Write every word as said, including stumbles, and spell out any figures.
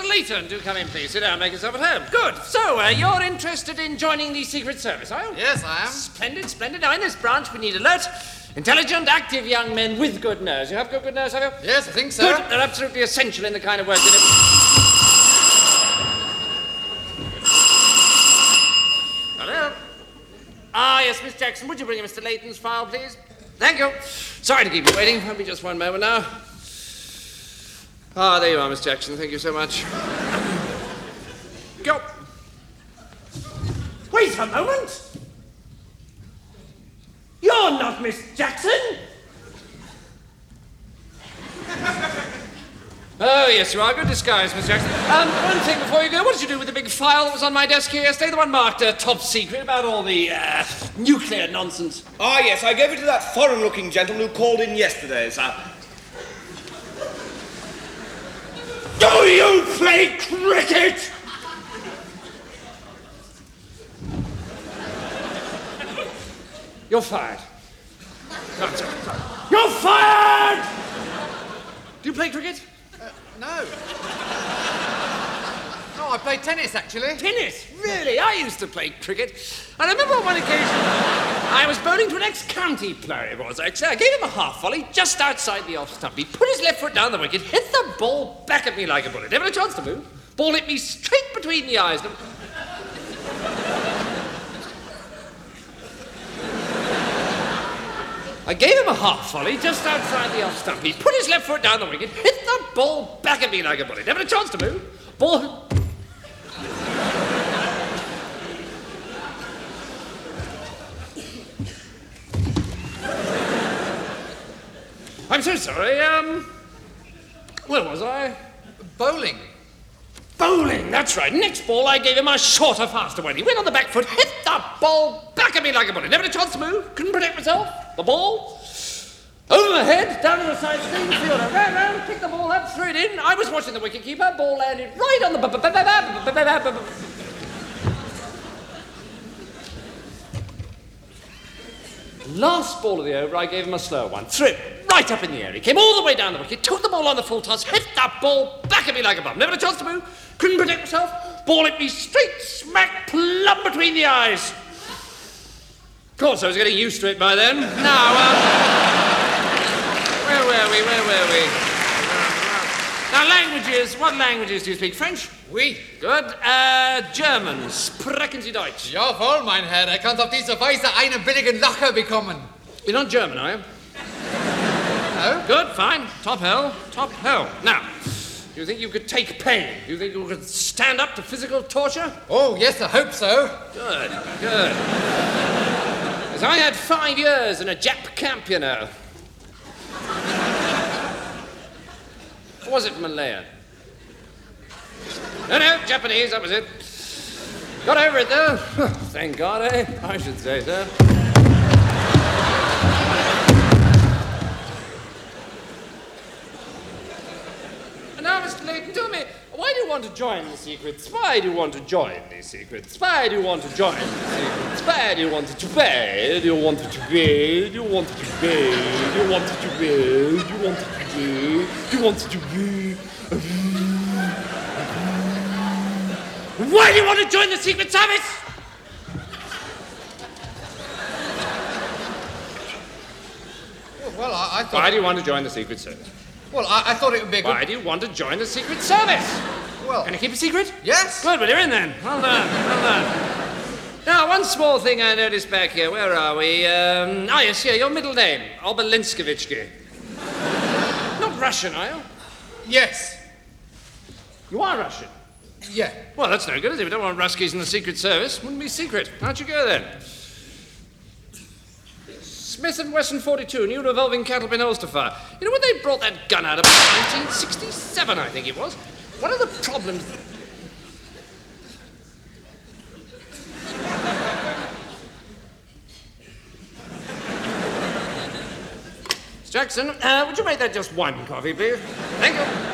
Leighton, do come in, please. Sit down, make yourself at home. Good. So, uh, you're interested in joining the Secret Service, are you? Yes, I am. Splendid, splendid. Now, in this branch, we need alert, intelligent, active young men with good nerves. You have good, good nerves, have you? Yes, I think so. Good. They're absolutely essential in the kind of work you do. Hello? Ah, yes, Miss Jackson, would you bring Mister Leighton's file, please? Thank you. Sorry to keep you waiting. Won't be just one moment now. Ah, there you are, Miss Jackson. Thank you so much. Go. Wait a moment. You're not Miss Jackson. Oh, yes, you are. Good disguise, Miss Jackson. Um, one thing before you go. What did you do with the big file that was on my desk here yesterday? The one marked uh, top secret about all the uh, nuclear nonsense. Ah, yes, I gave it to that foreign-looking gentleman who called in yesterday, sir. Do you play cricket? You're fired. You're fired! Do you play cricket? No. No, I play tennis, actually. Tennis? Really? I used to play cricket. I remember on one occasion I was bowling to an ex-county player, it was actually. I gave him a half volley just outside the off stump. He put his left foot down the wicket, hit the ball back at me like a bullet. Never a chance to move. Ball hit me straight between the eyes. I gave him a half volley just outside the off stump. He put his left foot down the wicket, hit the ball back at me like a bullet. Never a chance to move. Ball... I'm so sorry, um... where was I? Bowling. Bowling, that's right. Next ball, I gave him a shorter, faster one. He went on the back foot, hit the ball back at me like a bullet. Never had a chance to move, couldn't protect myself. The ball, over my head, down to the side screen, fielder ran round, picked the ball up, threw it in. I was watching the wicket-keeper, ball landed right on the... Last ball of the over, I gave him a slow one. Threw it right up in the air. He came all the way down the wicket, took the ball on the full toss, hit that ball back at me like a bomb. Never had a chance to move, couldn't protect myself. Ball hit me straight smack plumb between the eyes. Of course, I was getting used to it by then. Now, um... where were we, where were we? Now, languages, what languages do you speak? French? Oui. Good. Uh, German. Sprechen Sie Deutsch? Jawohl, mein Herr. Er kann auf diese Weise einen billigen Lacher bekommen. You're not German, are you? No. Good, fine. Top hell, top hell. Now, do you think you could take pain? Do you think you could stand up to physical torture? Oh, yes, I hope so. Good, good. Because I had five years in a Jap camp, you know. Or was it Malayan? No, no, Japanese, that was it. Got over it, though. Thank God, eh? I should say so. And now, Mister Leighton, tell me, why do you want to join the secrets? Why do you want to join the secrets? Why do you want to join the secrets? Why do you want to be? Do you want to be? Do you want to be? Do you want to be? Do you want to be? Do you want to be? Why do you want to join the Secret Service? Well, I, I thought... Why do you want to join the Secret Service? Well, I, I thought it would be a good... Why do you want to join the Secret Service? Well... Can you keep a secret? Yes. Good, well, you're in then. Well done, well done. Now, one small thing I noticed back here. Where are we? Um, oh, yes, here, your middle name. Obelinskevitchki. Not Russian, are you? Yes. You are Russian? Yeah. Well, that's no good, is it? We don't want Ruskies in the Secret Service. Wouldn't be secret. How'd you go then? Smith and Wesson forty-two, new revolving cattle bin holster fire. You know, when they brought that gun out about nineteen sixty-seven, I think it was, one of the problems... Jackson, uh, would you make that just one coffee, please? Thank you.